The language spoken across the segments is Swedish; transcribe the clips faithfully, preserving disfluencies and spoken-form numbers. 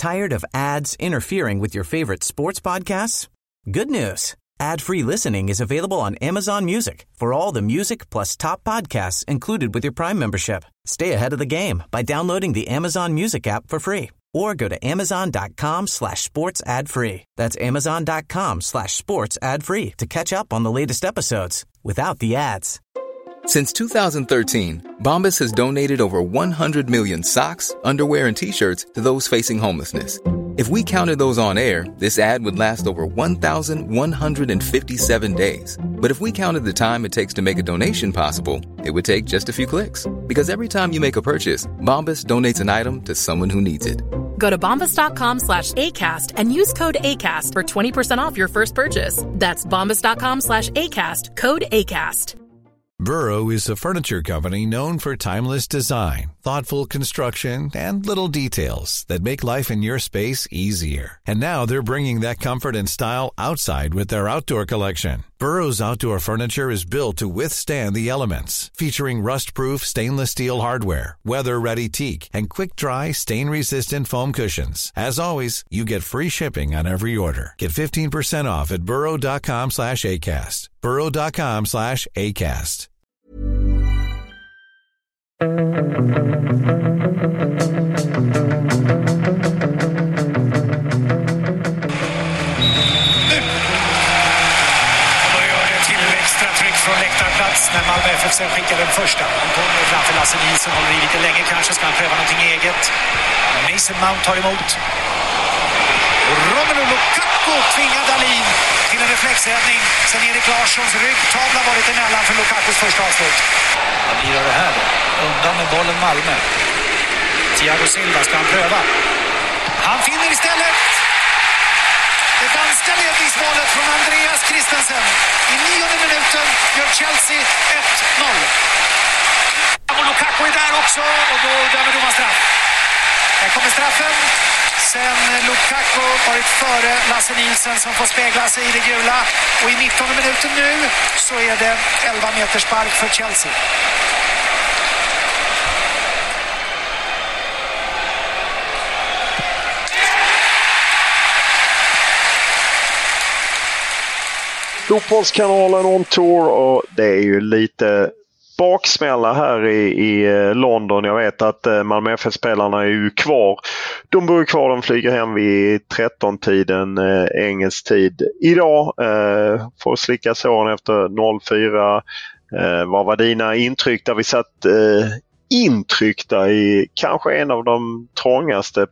Tired of ads interfering with your favorite sports podcasts? Good news. Ad-free listening is available on Amazon Music for all the music plus top podcasts included with your Prime membership. Stay ahead of the game by downloading the Amazon Music app for free or go to amazon.com slash sports ad free. That's amazon.com slash sports ad free to catch up on the latest episodes without the ads. Since two thousand thirteen, Bombas has donated over one hundred million socks, underwear, and T-shirts to those facing homelessness. If we counted those on air, this ad would last over one thousand one hundred fifty-seven days. But if we counted the time it takes to make a donation possible, it would take just a few clicks. Because every time you make a purchase, Bombas donates an item to someone who needs it. Go to bombas.com slash ACAST and use code ACAST for twenty percent off your first purchase. That's bombas.com slash ACAST, code ACAST. Burrow is a furniture company known for timeless design, thoughtful construction, and little details that make life in your space easier. And now they're bringing that comfort and style outside with their outdoor collection. Burrow's outdoor furniture is built to withstand the elements, featuring rust-proof stainless steel hardware, weather-ready teak, and quick-dry, stain-resistant foam cushions. As always, you get free shipping on every order. Get fifteen percent off at burrow.com slash ACAST. burrow.com slash ACAST. Från läktarplats när Malmö F F C skickar den första. Han kommer framför Lasse Nilsson, håller i lite länge kanske, ska han pröva någonting eget. Mason Mount tar emot. Romelu Lukaku tvingar Dahlin till en reflexräddning. Sen Erik Larssons ryggtavla varit emellan för Lukakus första avslut. Vad blir det här då? Undan med bollen Malmö. Thiago Silva ska han pröva. Han finner istället det danska ledningsmålet från Andreas Christensen. I nionde minuten gör Chelsea ett noll. Och Lukaku är där också och då dömer domaren straff. Här kommer straffen. Sen Lukaku varit före Lasse Nilsson som får spegla sig i det gula. Och i nittonde minuten nu så är det elva meter spark för Chelsea. Fotbollskanalen on tour, och det är ju lite baksmälla här i, i London. Jag vet att Malmö F F-spelarna är ju kvar. De bor ju kvar, de flyger hem vid tretton-tiden eh, engelsk tid idag. Eh, får slicka såren efter noll fyra. Eh, vad var dina intryck där vi satt eh, intryckta i kanske en av de trångaste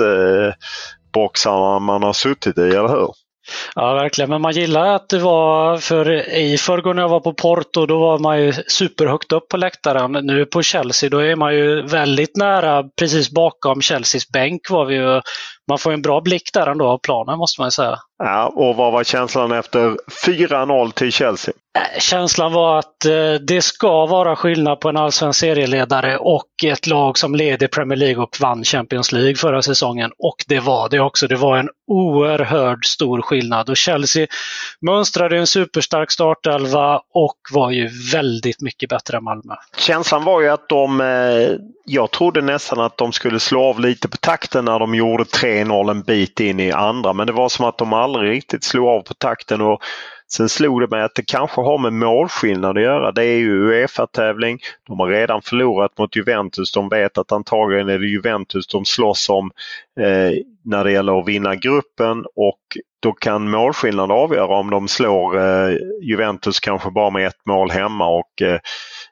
pressboxarna man har suttit i, eller hur? Ja, verkligen. Men man gillar att det var, för i förrgår när jag var på Porto, då var man ju superhögt upp på läktaren. Nu på Chelsea, då är man ju väldigt nära, precis bakom Chelseas bänk var vi ju. Man får en bra blick där ändå av planen, måste man ju säga. Ja, och vad var känslan efter fyra noll till Chelsea? Känslan var att eh, det ska vara skillnad på en allsvensk serieledare och ett lag som leder Premier League och vann Champions League förra säsongen. Och det var det också. Det var en oerhörd stor skillnad. Och Chelsea mönstrade en superstark startelva och var ju väldigt mycket bättre än Malmö. Känslan var ju att de, eh, jag trodde nästan att de skulle slå av lite på takten när de gjorde tre noll en bit in i andra. Men det var som att de aldrig riktigt slog av på takten, och sen slog det mig att det kanske har med målskillnad att göra. Det är ju UEFA-tävling. De har redan förlorat mot Juventus. De vet att antagligen är det Juventus de slåss om eh, när det gäller att vinna gruppen. Och då kan målskillnad avgöra om de slår eh, Juventus kanske bara med ett mål hemma. Och eh,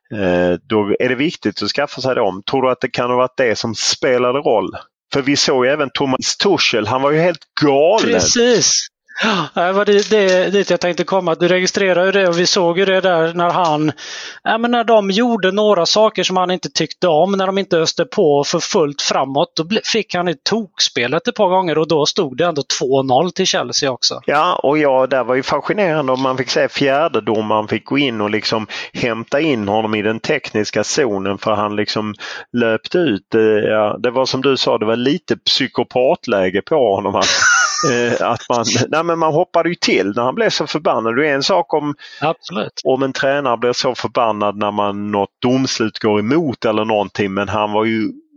då är det viktigt att skaffa sig dem. Tror du att det kan ha varit det som spelade roll? För vi såg ju även Thomas Tuchel. Han var ju helt galen. Precis. Ja, det var det, det, det jag tänkte komma. Du registrerar ju det, och vi såg ju det där när han, ja, men när de gjorde några saker som han inte tyckte om, när de inte öste på för fullt framåt, då fick han ett tokspelet ett par gånger, och då stod det ändå två noll till Chelsea också. Ja, och ja, det var ju fascinerande om man fick se fjärde dom, man fick gå in och liksom hämta in honom i den tekniska zonen, för han liksom löpte ut. Ja, det var som du sa, det var lite psykopatläge på honom att att man, nej men man hoppade ju till när han blev så förbannad. Det är en sak om, Absolut. om en tränare blir så förbannad när man något domslut går emot eller någonting, men han var ju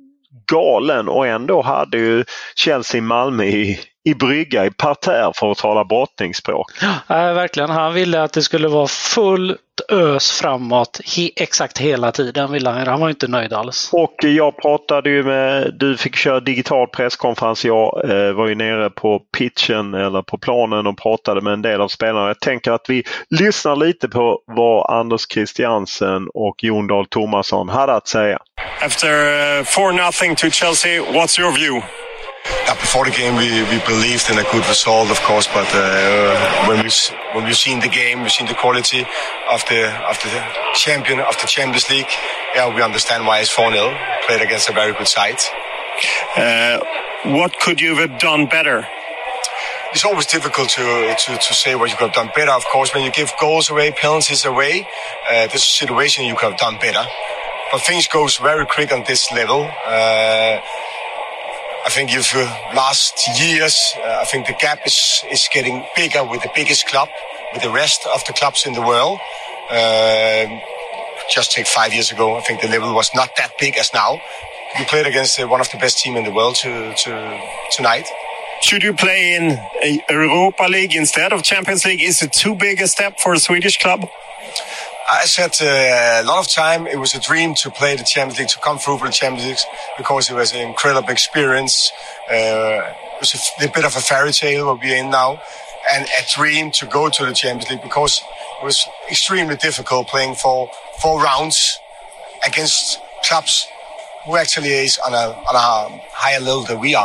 galen och ändå hade ju Chelsea Malmö i, i brygga, i parterre för att tala brottningsspråk. Ja, verkligen. Han ville att det skulle vara fullt ös framåt he, exakt hela tiden. Ville han. han var inte nöjd alls. Och jag pratade ju med, du fick köra digital presskonferens. Jag eh, var ju nere på pitchen eller på planen och pratade med en del av spelarna. Jag tänker att vi lyssnar lite på vad Anders Christiansen och Jon Dahl Tomasson hade att säga. After uh, four nothing to Chelsea, what's your view? Yeah, before the game, we, we believed in a good result, of course. But uh, when we when we've seen the game, we've seen the quality of the of the champion of the Champions League. Yeah, we understand why it's four nil. Played against a very good side. Uh, what could you have done better? It's always difficult to, to, to say what you could have done better. Of course, when you give goals away, penalties away, uh, this situation you could have done better. But things goes very quick on this level. Uh, I think if uh, last years, uh, I think the gap is, is getting bigger with the biggest club, with the rest of the clubs in the world. Uh, just take five years ago, I think the level was not that big as now. We played against uh, one of the best teams in the world to, to, tonight. Should you play in a Europa League instead of Champions League? Is it too big a step for a Swedish club? I said uh, a lot of time it was a dream to play the Champions League, to come through for the Champions League, because it was an incredible experience. Uh, it was a, a bit of a fairy tale what we're in now, and a dream to go to the Champions League, because it was extremely difficult playing for four rounds against clubs who actually is on a, on a higher level than we are.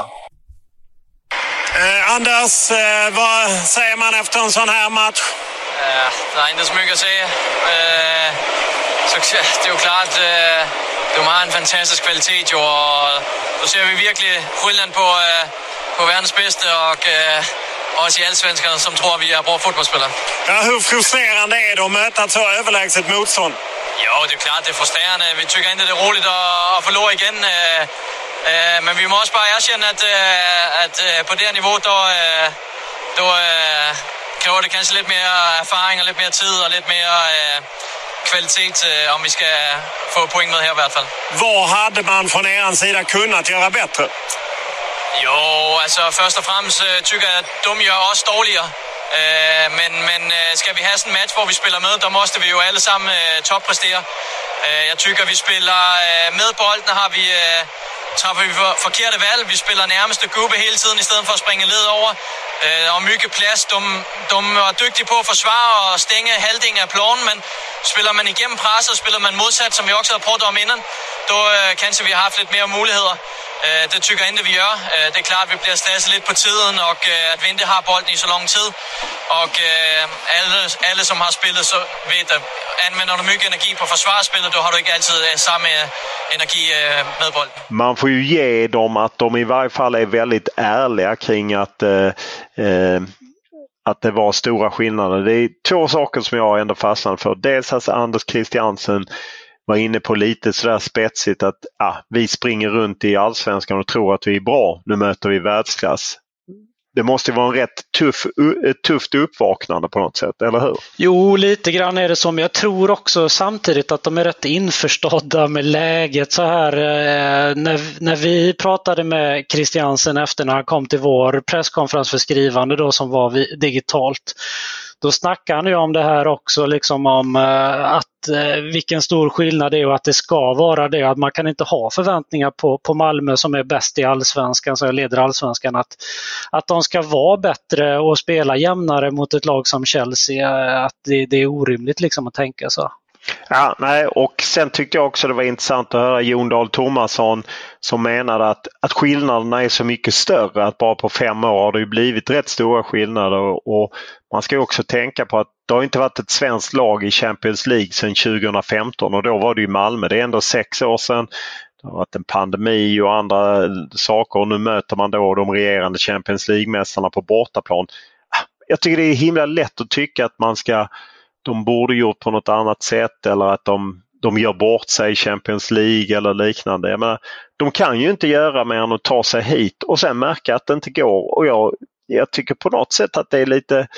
Uh, Anders, uh, vad säger man efter en sån här match? Uh, der er ikke så mye at sige. Uh, så det er jo klart, uh, de har en fantastisk kvalitet, jo, og så ser vi virkelig skillnaden på, uh, på verdens bedste, og uh, også i allsvenskerne, som tror, vi er bra fodboldspillere. Ja, hur frustrerande är det att möta ett så överlägset motstånd? Jo, det er klart, det er frustrerende. Vi tykker ikke, det er roligt at, at forlore igen. Uh, uh, men vi må også bare erkende, at, uh, at uh, på det her niveau, der, uh, der uh, kræver det kanskje lidt mere erfaring og lidt mere tid og lidt mere uh, kvalitet, uh, om vi skal få point med her i hvert fald. Vad hade man från er sida kunnat göra bättre? Jo, altså først og fremmest uh, tykker jeg, at de gør os dårligere. Uh, men men uh, skal vi have sådan en match, hvor vi spiller med, der måste vi jo alle sammen uh, toppræstere. Uh, jeg tykker, vi spiller uh, med bolden, har vi... Uh, træffer vi for, forkerte valg. Vi spiller nærmeste gruppe hele tiden, i stedet for at springe led over. Øh, og mygge plads. De, de var dygtige på at forsvare og stænge halvdelen af planen, men spiller man igennem presset, spiller man modsat, som vi også har prøvet om inden, då øh, kanskje vi har haft lidt mere muligheder. Øh, det tykker jeg ikke, vi gør. Øh, det er klart, at vi bliver stresset lidt på tiden, og øh, at vi ikke har bolden i så lang tid. Og øh, alle, alle, som har spillet, så ved at anvender du mycket energi på forsvarsspillet, då har du ikke altid øh, samme energi øh, med bolden. Man får ju ge dem att de i varje fall är väldigt ärliga kring att eh, eh, att det var stora skillnader. Det är två saker som jag ändå fastnade för. Dels att Anders Christiansen var inne på lite sådär spetsigt att ah, vi springer runt i allsvenskan och tror att vi är bra. Nu möter vi världsklass. Det måste vara en rätt tuff, ett tufft uppvaknande på något sätt, eller hur? Jo, lite grann är det som. Jag tror också samtidigt att de är rätt införstådda med läget så här. Eh, när, när vi pratade med Christiansen efter när han kom till vår presskonferens för skrivande då, som var vi, digitalt, då snackar han ju om det här också, liksom om eh, att eh, vilken stor skillnad det är och att det ska vara det. Att man kan inte ha förväntningar på, på Malmö som är bäst i allsvenskan, som leder allsvenskan, att, att de ska vara bättre och spela jämnare mot ett lag som Chelsea. Att det, det är orimligt liksom att tänka så. Ja, nej, och sen tyckte jag också det var intressant att höra Jon Dahl Tomasson som menade att, att skillnaderna är så mycket större, att bara på fem år har det ju blivit rätt stora skillnader, och, och man ska ju också tänka på att det har inte varit ett svenskt lag i Champions League sedan tjugo femton, och då var det ju Malmö. Det är ändå sex år sedan. Det har varit en pandemi och andra saker, och nu möter man då de regerande Champions League-mästarna på bortaplan. Jag tycker det är himla lätt att tycka att man ska de borde gjort på något annat sätt, eller att de, de gör bort sig i Champions League eller liknande. Jag menar, de kan ju inte göra mer än att ta sig hit och sen märka att det inte går. Och jag, jag tycker på något sätt att det är lite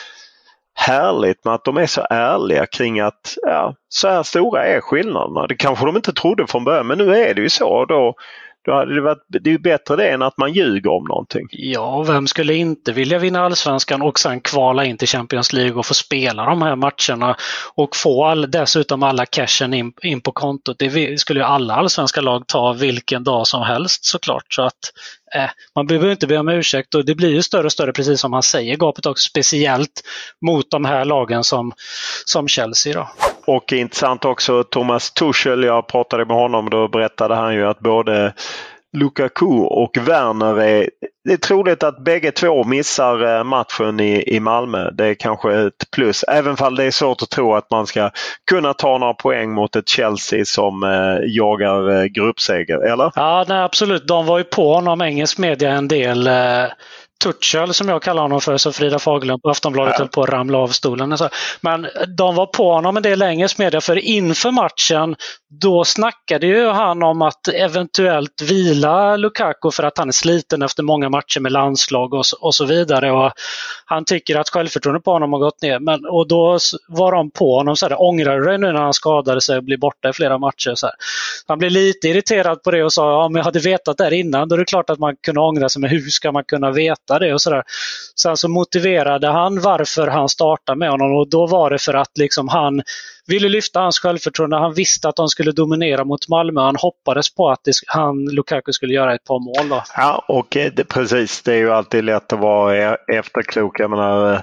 härligt med att de är så ärliga kring att ja, så här stora är skillnaderna. Det kanske de inte trodde från början, men nu är det ju så. Och då, Då hade det, varit, det är ju bättre det än att man ljuger om någonting. Ja, vem skulle inte vilja vinna allsvenskan och sen kvala in till Champions League och få spela de här matcherna och få all, dessutom alla cashen in, in på kontot. Det skulle ju alla allsvenska lag ta vilken dag som helst såklart. Så att eh, man behöver inte be om ursäkt och det blir ju större och större, precis som han säger, gapet också, speciellt mot de här lagen som, som Chelsea då. Och intressant också, Thomas Tuchel, jag pratade med honom, då berättade han ju att både Lukaku och Werner är, det är troligt att bägge två missar matchen i, i Malmö. Det är kanske ett plus, även fall det är svårt att tro att man ska kunna ta några poäng mot ett Chelsea som eh, jagar eh, gruppseger, eller? Ja, nej, absolut. De var ju på honom, engelsk media, en del eh... Tuchel, som jag kallar honom för, så Frida Fagerlund på Aftonbladet ja. höll på att ramla av stolen. Men de var på honom en del engelsk media, för inför matchen då snackade ju han om att eventuellt vila Lukaku för att han är sliten efter många matcher med landslag och, och så vidare. Och han tycker att självförtroendet på honom har gått ner. Men, och då var de på honom så här, ångrar du dig nu när han skadade sig och blir borta i flera matcher? Så här. Han blev lite irriterad på det och sa, ja, om jag hade vetat det här innan, då är det klart att man kunde ångra sig, men hur ska man kunna veta det och sådär. Sen så motiverade han varför han startade med honom, och då var det för att liksom han ville lyfta hans självförtroende. Han visste att de skulle dominera mot Malmö. Han hoppades på att det, han, Lukaku skulle göra ett par mål då. Ja, och det, precis. Det är ju alltid lätt att vara efterklok. Jag menar,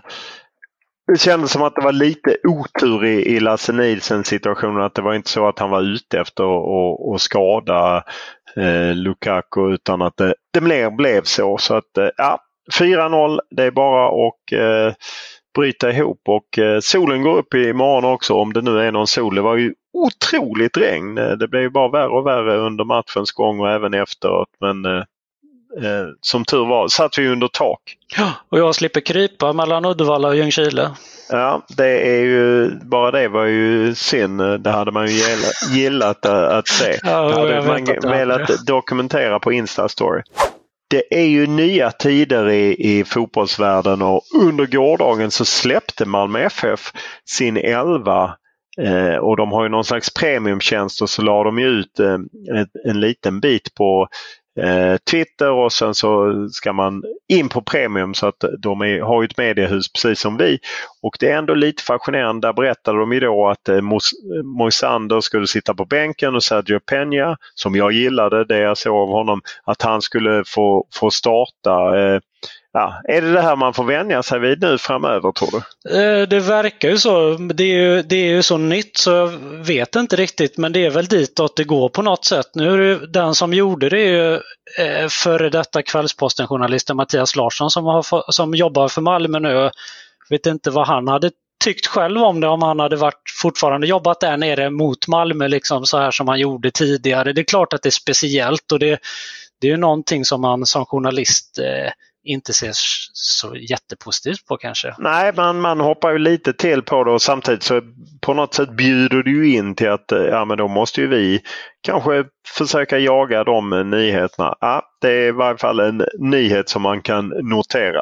det kändes som att det var lite otur i, i Lasse Nilssons situation. Att det var inte så att han var ute efter att, att skada eh, Lukaku, utan att det, det blev, blev så. Så att eh, ja, fyra noll, det är bara att eh, bryta ihop, och eh, solen går upp imorgon också, om det nu är någon sol. Det var ju otroligt regn. Det blev ju bara värre och värre under matchens gång och även efteråt, men eh, eh, som tur var satt vi under tak. Ja, och jag slipper krypa mellan Uddevalla och Ljungskile. Ja, det är ju, bara det var ju synd. Det hade man ju gillat, gillat att, att se. Ja, det hade man velat dokumentera på Instastory. Det är ju nya tider i, i fotbollsvärlden, och under gårdagen så släppte Malmö F F sin elva eh, och de har ju någon slags premiumtjänst, och så la de ju ut eh, en, en liten bit på eh, Twitter, och sen så ska man in på premium, så att de är, har ju ett mediehus precis som vi, och det är ändå lite fascinerande. Där berättade de ju då att eh, Mos- Moisander skulle sitta på bänken, och Sergio Peña, som jag gillade det jag såg av honom, att han skulle få, få starta. Eh, ja, är det det här man får vänja sig vid nu framöver, tror du? Eh, det verkar ju så. Det är ju, det är ju så nytt, så jag vet inte riktigt, men det är väl ditåt det går på något sätt. Nu är det, den som gjorde det är ju eh, före detta Kvällsposten-journalisten Mattias Larsson som, har, som jobbar för Malmö nu. Jag vet inte vad han hade tyckt själv om det, om han hade varit fortfarande jobbat där nere mot Malmö liksom, så här som han gjorde tidigare. Det är klart att det är speciellt, och det, det är ju någonting som man som journalist eh, inte ser så jättepositivt på kanske. Nej, man, man hoppar ju lite till på det, och samtidigt så på något sätt bjuder du ju in till att ja, men då måste ju vi kanske försöka jaga de nyheterna. Ja, det är i varje fall en nyhet som man kan notera.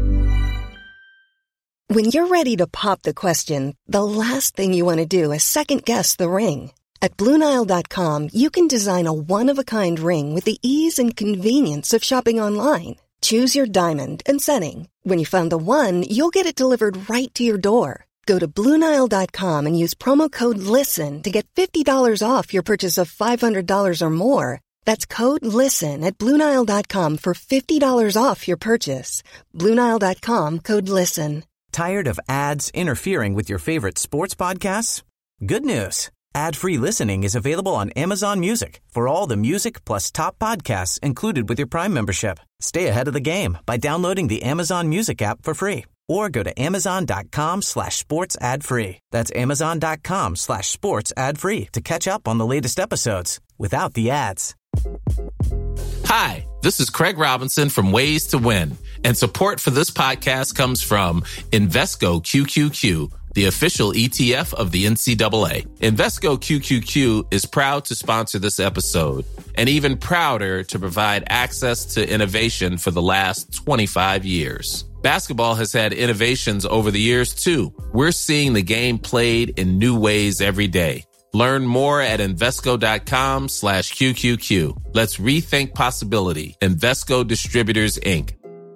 When you're ready to pop the question, the last thing you want to do is second guess the ring. At Blue Nile dot com, you can design a one-of-a-kind ring with the ease and convenience of shopping online. Choose your diamond and setting. When you find the one, you'll get it delivered right to your door. Go to Blue Nile dot com and use promo code LISTEN to get fifty dollars off your purchase of five hundred dollars or more. That's code LISTEN at Blue Nile dot com for fifty dollars off your purchase. Blue Nile dot com, code LISTEN. Tired of ads interfering with your favorite sports podcasts? Good news. Ad-free listening is available on Amazon Music for all the music plus top podcasts included with your Prime membership. Stay ahead of the game by downloading the Amazon Music app for free, or go to amazon.com slash sports ad free. That's amazon.com slash sports ad free to catch up on the latest episodes without the ads. Hi, this is Craig Robinson from Ways to Win, and support for this podcast comes from Invesco Q Q Q, the official E T F of the N C double A. Invesco Q Q Q is proud to sponsor this episode, and even prouder to provide access to innovation for the last twenty-five years. Basketball has had innovations over the years, too. We're seeing the game played in new ways every day. Learn more at Invesco.com slash QQQ. Let's rethink possibility. Invesco Distributors, Incorporated.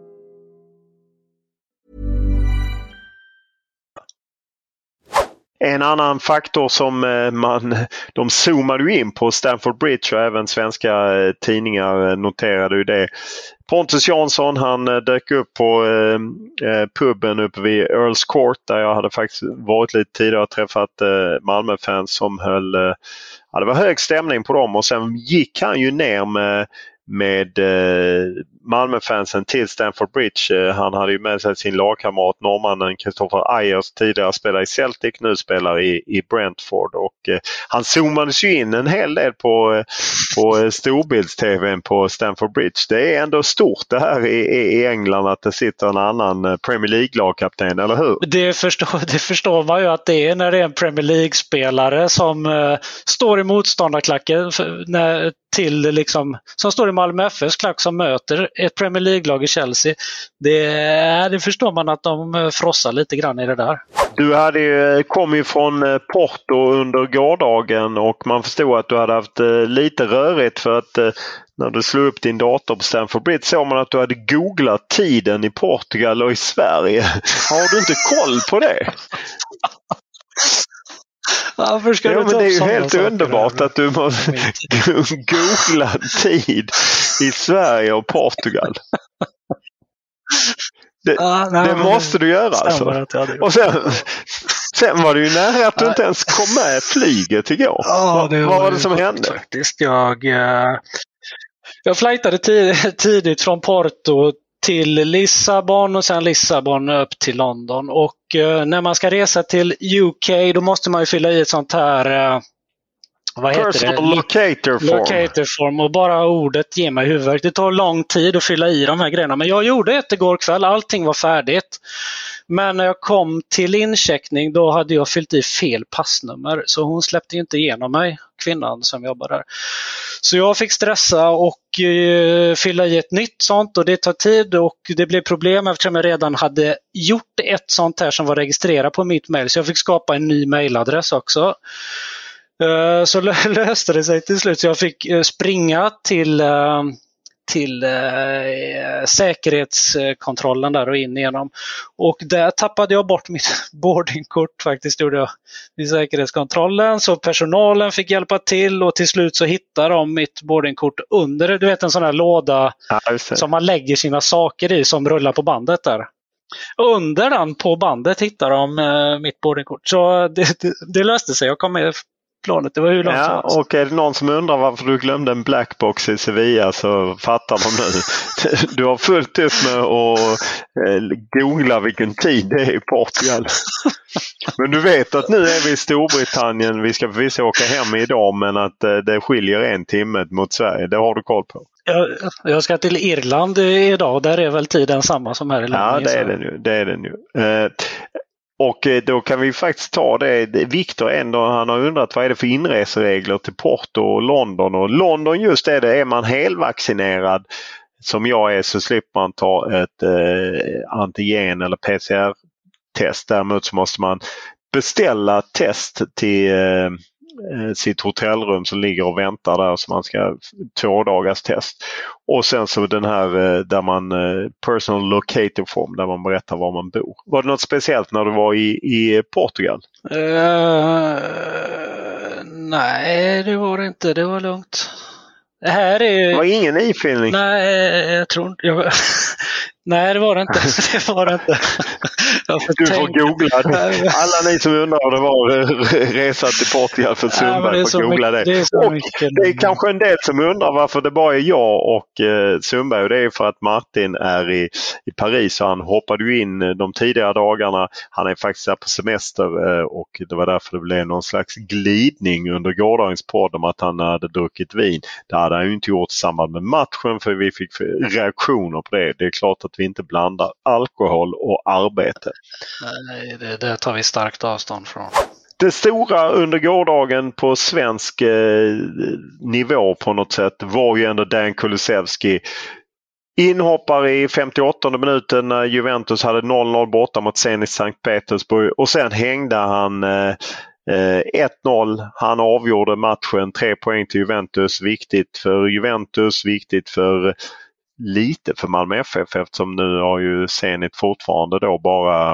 En annan faktor som man, de zoomade ju in på Stamford Bridge och även svenska tidningar noterade ju det. Pontus Jansson, han dök upp på eh, puben uppe vid Earls Court där jag hade faktiskt varit lite tidigare och träffat eh, Malmö-fans som höll, eh, ja, det var hög stämning på dem och sen gick han ju ner med med eh, Malmö-fansen till Stamford Bridge. Eh, han hade ju med sig sin lagkamrat norrmannen Kristoffer Ayers, tidigare spelare i Celtic, nu spelar i, i Brentford och eh, han zoomades ju in en hel del på, eh, på eh, storbilds-tvn på Stamford Bridge. Det är ändå stort det här i, i England att det sitter en annan eh, Premier League-lagkapten, eller hur? Det förstår, det förstår man ju att det är när det är en Premier League-spelare som eh, står i motståndarklacken för, när, till liksom, som står i Malmö F F:s klack som möter ett Premier League-lag i Chelsea. Det, det förstår man att de frossar lite grann i det där. Du hade, kom ju från Porto under gårdagen och man förstod att du hade haft lite rörigt för att när du slog upp din dator på Stamford Bridge såg man att du hade googlat tiden i Portugal och i Sverige. Har du inte koll på det? Varför ska ja, du men det är ju helt saker underbart där? Att du måste googla tid i Sverige och Portugal. Det, ah, nej, det måste du göra alltså. Och sen, sen var det ju nära att du inte ens kom med flyget igår. Ja, det Vad var, var det som hände? Faktiskt. Jag, jag flightade tid, tidigt från Porto till Lissabon och sen Lissabon upp till London. Och eh, när man ska resa till U K då måste man ju fylla i ett sånt här... Eh, vad heter Personal det? locator form. Locator form. Och bara ordet ger mig huvudvärk. Det tar lång tid att fylla i de här grejerna. Men jag gjorde ett igår kväll. Allting var färdigt. Men när jag kom till incheckning då hade jag fyllt i fel passnummer. Så hon släppte inte igenom mig, kvinnan som jobbar där. Så jag fick stressa och uh, fylla i ett nytt sånt och det tar tid och det blev problem eftersom jag redan hade gjort ett sånt här som var registrerat på mitt mejl. Så jag fick skapa en ny mejladress också. Uh, så löste det sig till slut så jag fick uh, springa till, uh, till uh, säkerhetskontrollen där och in igenom. Och där tappade jag bort mitt boardingkort faktiskt gjorde jag vid säkerhetskontrollen. Så personalen fick hjälpa till och till slut så hittade de mitt boardingkort under, du vet en sån här låda ja, som man lägger sina saker i som rullar på bandet där. Under den på bandet hittade de uh, mitt boardingkort. Så det, det, det löste sig, jag kom med planet, det var hur långt ja, och är det någon som undrar varför du glömde en blackbox i Sevilla så fattar de nu. Du har fullt upp med att googla vilken tid det är i Portugal. Men du vet att nu är vi i Storbritannien, vi ska förvisso åka hem idag men att det skiljer en timme mot Sverige, det har du koll på. Jag, jag ska till Irland idag och där är väl tiden samma som här i landet. Ja, det är det nu. Det är det nu. Eh, Och då kan vi faktiskt ta det. Viktor ändå, han har undrat vad är det för inreseregler till Porto och London. Och London just är det, är man helvaccinerad som jag är så slipper man ta ett eh, antigen eller P C R-test. Däremot så måste man beställa test till eh, sitt hotellrum som ligger och väntar där så man ska två dagars test. Och sen så den här där man personal locator form där man berättar var man bor. Var det något speciellt när du var i, i Portugal? Uh, nej, det var det inte. Det var lugnt. Det här är... Det var ingen ifyllning? Nej, jag tror inte... Jag... Nej, det var det inte. Det var det inte. Får du tänka. får googla. Alla ni som undrar vad det var resa till Portugal för Sundberg ja, får googla mycket, det. Det är, och det är kanske en del som undrar varför det bara är jag och eh, Sundberg. Och det är för att Martin är i, i Paris och han hoppade ju in de tidigare dagarna. Han är faktiskt där på semester eh, och det var därför det blev någon slags glidning under gårdagens podd om att han hade druckit vin. Det hade han ju inte gjort i samband med matchen för vi fick reaktioner på det. Det är klart att vi inte blandar alkohol och arbete. Nej, det, det tar vi starkt avstånd från. Det stora under gårdagen på svensk eh, nivå på något sätt var ju ändå Dan Kulusevski. Inhoppare i femtioåttonde minuten när Juventus hade noll noll borta mot Zenit Sankt Petersburg och sen hängde han eh, Eh, ett noll, han avgjorde matchen, tre poäng till Juventus, viktigt för Juventus, viktigt för lite för Malmö F F eftersom nu har ju Zenit fortfarande då bara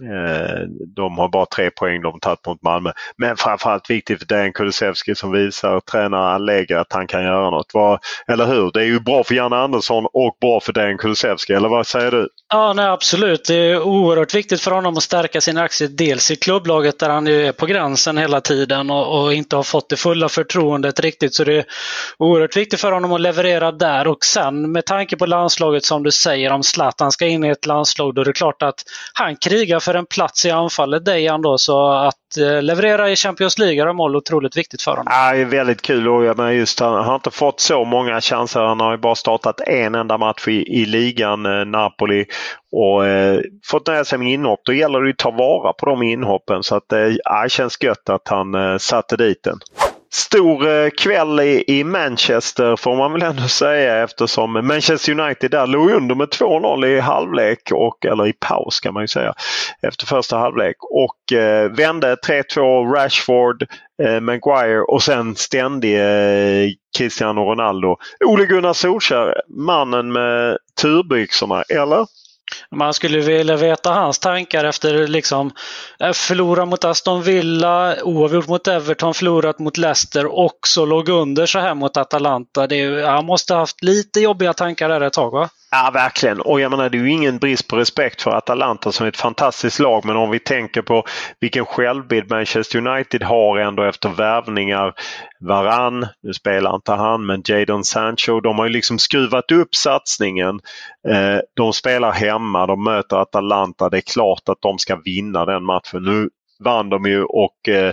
eh, de har bara tre poäng de har tagit mot Malmö. Men framförallt viktigt för Dejan Kulusevski som visar tränare Allegri att han kan göra något. Var, eller hur? Det är ju bra för Janne Andersson och bra för Dejan Kulusevski, eller vad säger du? Ja, nej, absolut. Det är oerhört viktigt för honom att stärka sin aktie dels i klubblaget där han är på gränsen hela tiden och, och inte har fått det fulla förtroendet riktigt. Så det är oerhört viktigt för honom att leverera där. Och sen med tanke på landslaget som du säger, om Zlatan ska in i ett landslag, då är det klart att han krigar för en plats i anfallet. Dejan då, så att eh, leverera i Champions League är mål otroligt viktigt för honom. Ja, det är väldigt kul. Och jag menar just, han har inte fått så många chanser. Han har ju bara startat en enda match i, i ligan, eh, Napoli. Och eh, fått nöja sig med inhopp. Då gäller det att ta vara på de inhoppen. Så att eh, det känns gött att han eh, satte dit den. Stor eh, kväll i, i Manchester får man väl ändå säga, eftersom Manchester United där låg under med två noll i halvlek, och, eller i paus kan man ju säga, efter första halvlek. Och eh, vände tre två Rashford, eh, Maguire och sen ständig eh, Cristiano Ronaldo. Ole Gunnar Solskjær, mannen med turbyxorna, eller? Man skulle vilja veta hans tankar efter liksom förlora mot Aston Villa, oavgjort mot Everton, förlorat mot Leicester och så låg under så här mot Atalanta. Det är, han måste ha haft lite jobbiga tankar där ett tag, va? Ja, verkligen. Och jag menar, det är ju ingen brist på respekt för Atalanta som är ett fantastiskt lag. Men om vi tänker på vilken självbild Manchester United har ändå efter värvningar. Varane, nu spelar inte han, men Jadon Sancho, de har ju liksom skruvat upp satsningen. Eh, de spelar hemma, de möter Atalanta. Det är klart att de ska vinna den matchen. Nu vann de ju och eh,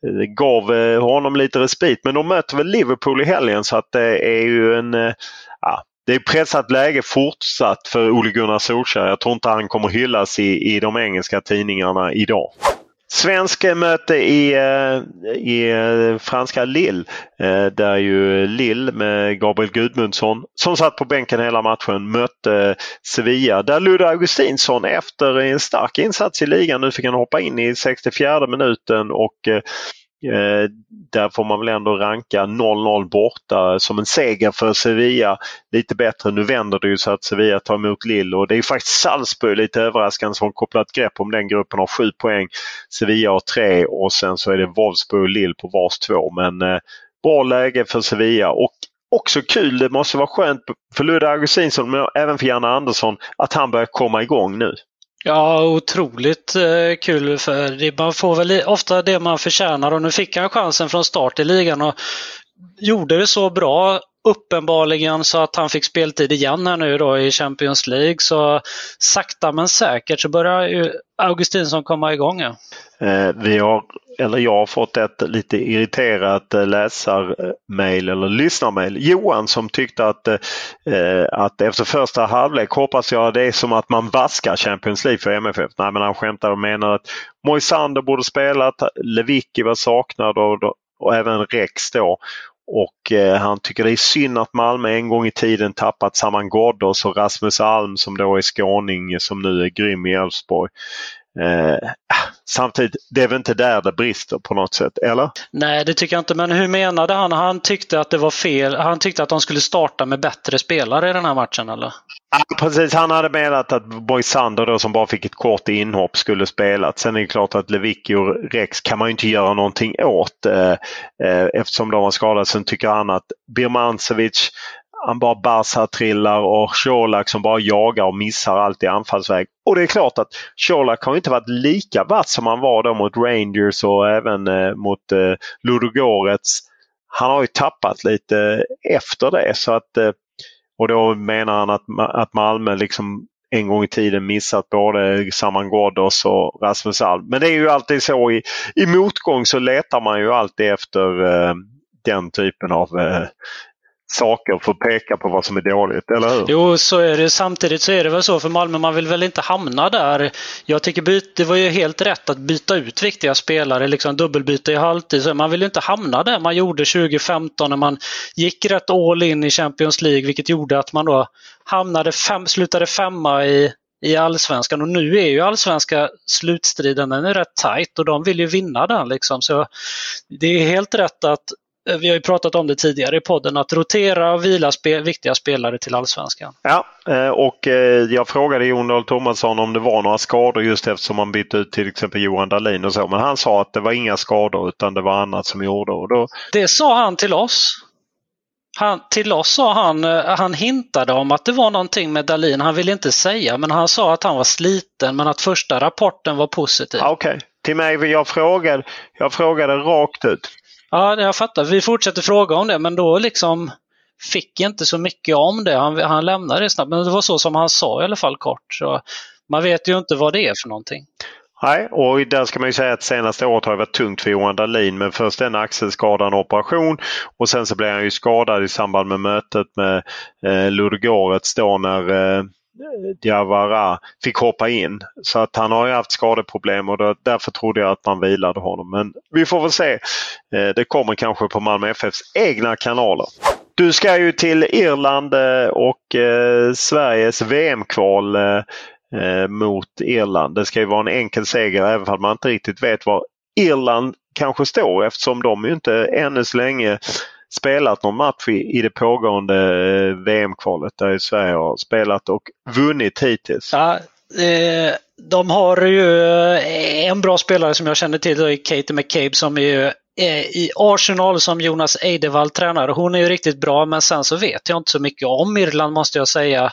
gav eh, honom lite respit. Men de möter väl Liverpool i helgen, så att det är ju en... Eh, ja, det är pressat läge fortsatt för Ole Gunnar Solskjær. Jag tror inte han kommer hyllas i, i de engelska tidningarna idag. Svensk möte i, i franska Lille, där ju Lille med Gabriel Gudmundsson som satt på bänken hela matchen mötte Sevilla. Där Ludde Augustinsson efter en stark insats i ligan, nu fick han hoppa in i sextiofjärde minuten och Eh, där får man väl ändå ranka noll noll borta som en seger för Sevilla. Lite bättre, nu vänder det ju så att Sevilla tar emot Lille, och det är ju faktiskt Salzburg lite överraskande som har kopplat grepp om den gruppen, har sju poäng, Sevilla har tre, och sen så är det Wolfsburg och Lille på vars två. Men eh, bra läge för Sevilla, och också kul, det måste vara skönt för Ludde Augustinsson men även för Janne Andersson att han börjar komma igång nu. Ja, otroligt eh, kul, för det, man får väl ofta det man förtjänar, och nu fick han chansen från start i ligan och gjorde det så bra uppenbarligen så att han fick speltid igen här nu då i Champions League. Så sakta men säkert så börjar ju Augustinsson komma igång. Ja. Eh, vi har, eller jag har fått ett lite irriterat eh, läsarmail eller lyssnarmail. Johan som tyckte att, eh, att efter första halvlek hoppas jag det är som att man vaskar Champions League för M F F. Nej, men han skämtar och menar att Moisander borde spela, att Lewicki var saknad och, och även Rex då. Och eh, han tycker det är synd att Malmö en gång i tiden tappat Saman Ghoddos och Rasmus Alm som då är skåning som nu är grym i Elfsborg. Eh, samtidigt, det är väl inte där det brister på något sätt, eller? Nej, det tycker jag inte, men hur menade han? Han tyckte att det var fel. Han tyckte att de skulle starta med bättre spelare i den här matchen, eller? Ja, precis. Han hade menat att Moisander då som bara fick ett kort inhopp skulle spelat. Sen är det klart att Lewicki och Rex kan man ju inte göra någonting åt eh, eh, eftersom de var skadade. Sen tycker han att Birmancevic, han bara barsar, trillar, och Colak som bara jagar och missar allt i anfallsväg. Och det är klart att Colak har inte varit lika vass som han var då mot Rangers och även eh, mot eh, Ludogorets. Han har ju tappat lite efter det, så att eh, och då menar han att, att Malmö liksom en gång i tiden missat både Saman Ghoddos och Rasmus Alm. Men det är ju alltid så i, i motgång så letar man ju alltid efter eh, den typen av eh, saker för att peka på vad som är dåligt, eller hur? Jo, så är det. Samtidigt så är det väl så för Malmö, man vill väl inte hamna där. Jag tycker byt, det var ju helt rätt att byta ut viktiga spelare, liksom dubbelbyta i halvtid. Så man vill ju inte hamna där man gjorde tjugo femton när man gick rätt all in i Champions League, vilket gjorde att man då hamnade fem, slutade femma i i allsvenskan. Och nu är ju allsvenska slutstriden, den är rätt tajt och de vill ju vinna den liksom. Så det är helt rätt att, vi har ju pratat om det tidigare i podden, att rotera och vila spe, viktiga spelare till allsvenskan. Ja, och jag frågade Jon Dahl Tomasson om det var några skador just eftersom man bytte ut till exempel Johan Dahlin och så. Men han sa att det var inga skador utan det var annat som gjorde. Och då... Det sa han till oss. Han, till oss sa han, han hintade om att det var någonting med Dahlin. Han ville inte säga, men han sa att han var sliten, men att första rapporten var positiv. Okej, okay. Till mig, jag frågade, jag frågade rakt ut. Ja, jag fattar. Vi fortsätter fråga om det, men då liksom fick inte så mycket om det. Han, han lämnade det snabbt, men det var så som han sa i alla fall kort. Så man vet ju inte vad det är för någonting. Nej, och där ska man ju säga att senaste året har det varit tungt för Johan Dahlin, men först en axelskadan operation och sen så blev han ju skadad i samband med mötet med eh, Ludogorets då när eh, Diawara fick hoppa in. Så att han har ju haft skadeproblem och då, därför trodde jag att man vilade honom. Men vi får väl se. Eh, det kommer kanske på Malmö F F:s egna kanaler. Du ska ju till Irland och eh, Sveriges V M-kval eh, mot Irland. Det ska ju vara en enkel seger även om man inte riktigt vet var Irland kanske står eftersom de ju inte ännu så länge spelat någon match i, i det pågående V M-kvalet där Sverige har spelat och vunnit hittills. Ja, eh, de har ju en bra spelare som jag känner till, då är Katie McCabe som är ju i Arsenal som Jonas Eidevall tränar. Hon är ju riktigt bra, men sen så vet jag inte så mycket om Irland måste jag säga.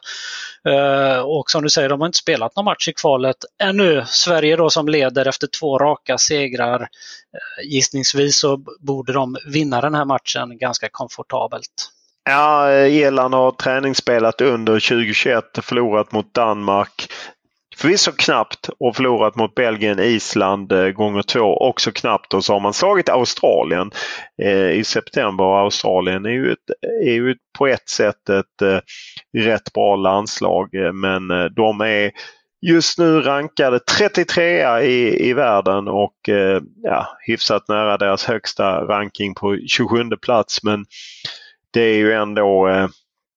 Uh, och som du säger, de har inte spelat någon match i kvalet ännu. Sverige då som leder efter två raka segrar. Uh, gissningsvis så borde de vinna den här matchen ganska komfortabelt. Ja, Irland har träningsspelat under tjugo tjugoett, förlorat mot Danmark. Förvisso knappt och förlorat mot Belgien, Island eh, gånger två också knappt och så har man slagit Australien eh, i september och Australien är ju, ett, är ju på ett sätt ett eh, rätt bra landslag eh, men eh, de är just nu rankade trettiotrea i, i världen och eh, ja, hyfsat nära deras högsta ranking på tjugosjunde plats men det är ju ändå eh,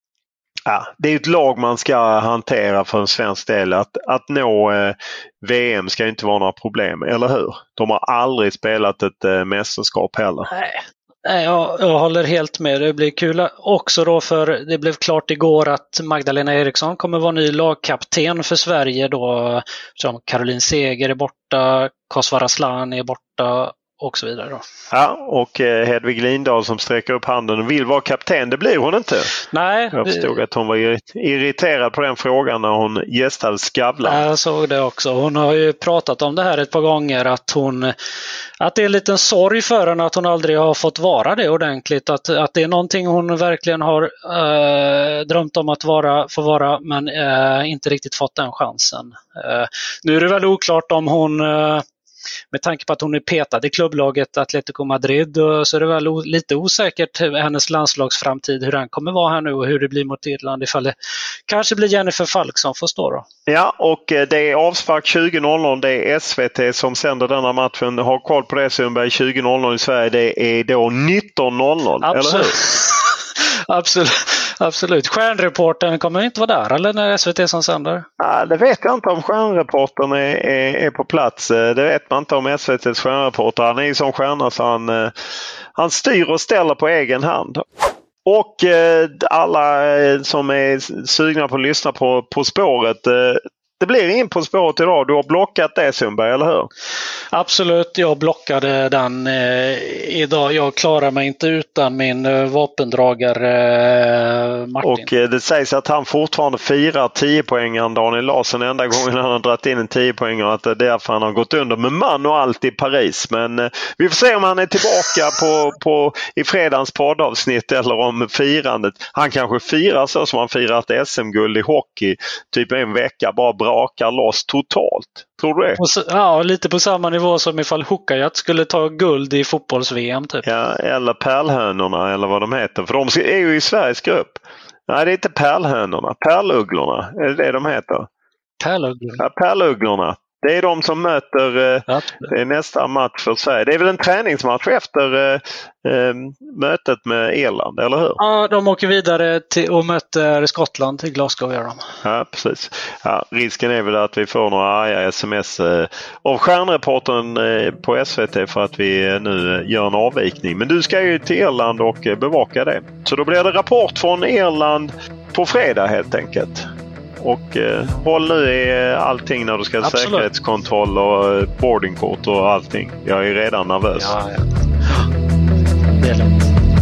Ja, det är ett lag man ska hantera för en svensk del. Att, att nå eh, V M ska inte vara några problem, eller hur? De har aldrig spelat ett eh, mästerskap heller. Nej, jag, jag håller helt med. Det blir kul också då för det blev klart igår att Magdalena Eriksson kommer vara ny lagkapten för Sverige då. Som Caroline Seger är borta, Kosvar Aslan är borta och så vidare då. Ja, och eh, Hedvig Lindahl som sträcker upp handen och vill vara kapten, det blir hon inte. Nej. Jag förstod att hon var irriterad på den frågan när hon gästade Skavlan. Jag såg det också. Hon har ju pratat om det här ett par gånger att hon att det är en liten sorg för henne att hon aldrig har fått vara det ordentligt. Att, att det är någonting hon verkligen har eh, drömt om att vara, få vara men eh, inte riktigt fått den chansen. Eh, nu är det väl oklart om hon eh, med tanke på att hon är petad i klubblaget Atletico Madrid så är det väl o- lite osäkert hennes landslagsframtid, hur den kommer vara här nu och hur det blir mot Irland ifall det kanske blir Jennifer Falk som får stå då. Ja, och det är avspark tjugo noll noll. Det är S V T som sänder denna matchen. Har koll på det Sundberg, tjugo noll noll i Sverige. Det är då nitton noll noll, Absolut. eller hur? Absolut. Absolut. Stjärnreportern kommer inte vara där eller när S V T som sänder? Ja, det vet jag inte om stjärnreportern är, är, är på plats. Det vet man inte om S V T:s stjärnreporter. Han är ju som stjärna så han, han styr och ställer på egen hand. Och eh, alla som är sugna på att lyssna på På spåret, eh, det blir in På spåret idag. Du har blockat det Sundberg, eller hur? Absolut, jag blockade den eh, idag. Jag klarar mig inte utan min eh, vapendragare eh, Martin. Och eh, det sägs att han fortfarande firar tio poängaren Daniel Larsson enda gången han har dragit in en tio poängare. Att det är därför han har gått under med man och allt i Paris. Men eh, vi får se om han är tillbaka på, på, i fredagens poddavsnitt eller om firandet. Han kanske firar så som han firar ett S M-guld i hockey. Typ en vecka bara brakar loss totalt. Tror du det? Ja, lite på samma nivå som ifall Hukajat skulle ta guld i fotbolls-V M typ. Ja, eller Pärlhönorna eller vad de heter. För de är ju i Sveriges grupp. Nej, det är inte Pärlhönorna. Pärlugglorna är det de heter. Pärlugglorna? Ja, Pärlugglorna. Det är de som möter eh, det är nästa match för Sverige. Det är väl en träningsmatch efter eh, eh, mötet med Irland, eller hur? Ja, de åker vidare till, och möter Skottland till Glasgow. Gör de. Ja, precis. Ja, risken är väl att vi får några arga sms eh, av stjärnreportern eh, på S V T för att vi eh, nu gör en avvikning. Men du ska ju till Irland och eh, bevaka det. Så då blir det rapport från Irland på fredag helt enkelt. Och eh, håll nu i allting när du ska ha säkerhetskontroll och boardingkort och allting. Jag är redan nervös. Ja, ja. Det är lugnt.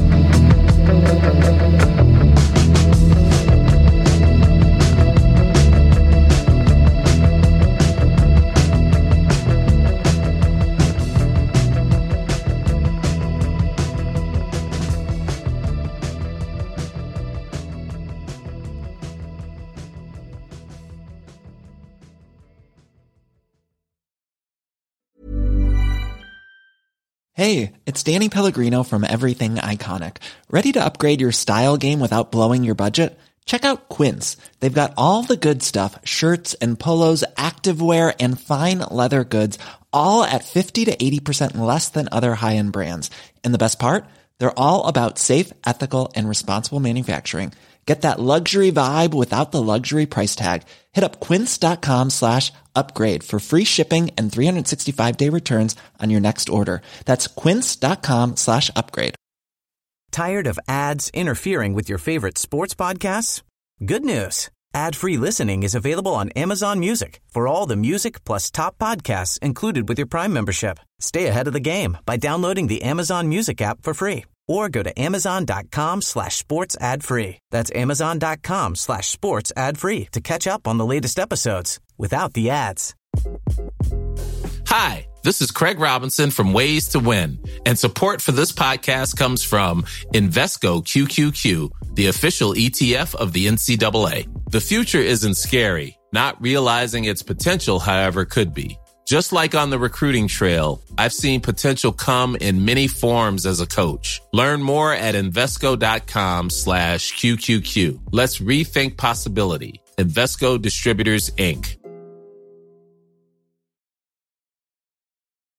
Hey, it's Danny Pellegrino from Everything Iconic. Ready to upgrade your style game without blowing your budget? Check out Quince. They've got all the good stuff, shirts and polos, activewear, and fine leather goods, all at fifty to eighty percent less than other high-end brands. And the best part? They're all about safe, ethical, and responsible manufacturing. Get that luxury vibe without the luxury price tag. Hit up quince.com slash upgrade for free shipping and three sixty-five day returns on your next order. That's quince.com slash upgrade. Tired of ads interfering with your favorite sports podcasts? Good news. Ad-free listening is available on Amazon Music for all the music plus top podcasts included with your Prime membership. Stay ahead of the game by downloading the Amazon Music app for free or go to amazon.com slash sports ad free. That's amazon.com slash sports ad free to catch up on the latest episodes without the ads. Hi, this is Craig Robinson from Ways to Win, and support for this podcast comes from Invesco Q Q Q, the official E T F of the N C double A. The future isn't scary. Not realizing its potential, however, could be. Just like on the recruiting trail, I've seen potential come in many forms as a coach. Learn more at Invesco.com slash QQQ. Let's rethink possibility. Invesco Distributors, Incorporated.